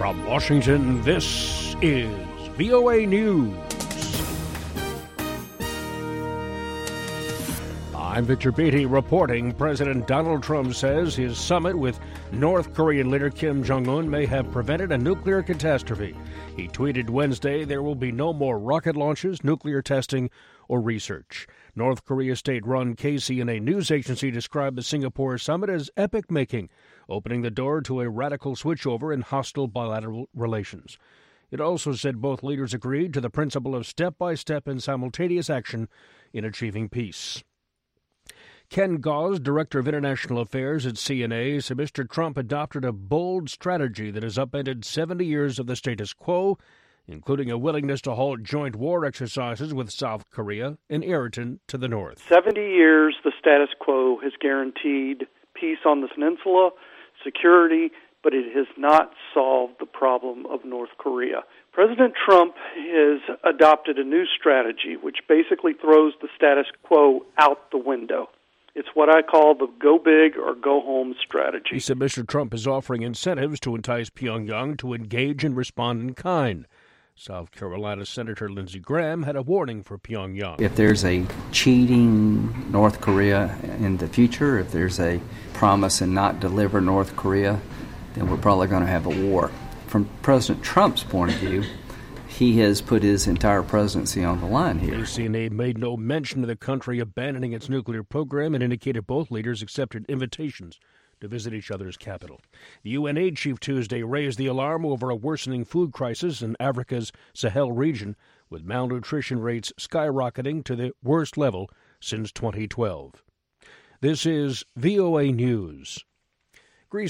From Washington, this is VOA News. I'm Victor Beatty reporting President Donald Trump says his summit with North Korean leader Kim Jong-un may have prevented a nuclear catastrophe. He tweeted Wednesday there will be no more rocket launches, nuclear testing, or research. North Korea state-run KCNA news agency described the Singapore summit as epoch-making, opening the door to a radical switchover in hostile bilateral relations. It also said both leaders agreed to the principle of step-by-step and simultaneous action in achieving peace. Ken Gause, Director of International Affairs at CNA, said Mr. Trump adopted a bold strategy that has upended 70 years of the status quo, including a willingness to halt joint war exercises with South Korea and Iran to the north. 70 years, the status quo has guaranteed peace on the peninsula, security, but it has not solved the problem of North Korea. President Trump has adopted a new strategy which basically throws the status quo out the window. It's what I call the go big or go home strategy. He said Mr. Trump is offering incentives to entice Pyongyang to engage and respond in kind. South Carolina Senator Lindsey Graham had a warning for Pyongyang. If there's a cheating North Korea in the future, if there's a promise and not deliver North Korea, then we're probably going to have a war. From President Trump's point of view, he has put his entire presidency on the line here. KCNA made no mention of the country abandoning its nuclear program and indicated both leaders accepted invitations to visit each other's capital. The UN aid chief Tuesday raised the alarm over a worsening food crisis in Africa's Sahel region, with malnutrition rates skyrocketing to the worst level since 2012. This is VOA News.